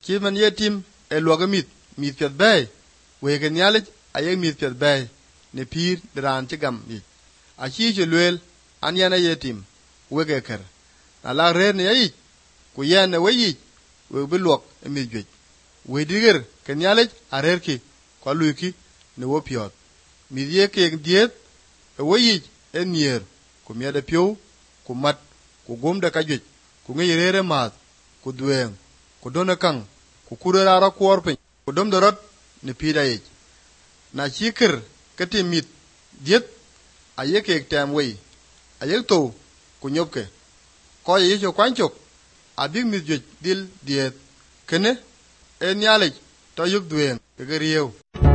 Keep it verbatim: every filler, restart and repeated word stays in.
chi man ye tim e lo ga mit mit pet bay we ga nyale aye mit pet bay ne pir dran ti gam yi a chi je lwel an yana ye tim we ga ker ala re ne yi ku yan ne we yi we bi lok e mi gwe we diger ke nyale a rer ki ko lu ki ne wo piot mi ye ke diet e we yi e nier ku mi da pio ku mat ku gom da ka gwe ku ngi rere ma ku duen ku dona kang ku kurera ra kuor pe ku dom dorot ne pida yi na chikir kati mit diet aye ke tem we aye to ku nyopke ko ye jo kwanchok abi mit jo dil diet kene en yale to yuk duen ke riyo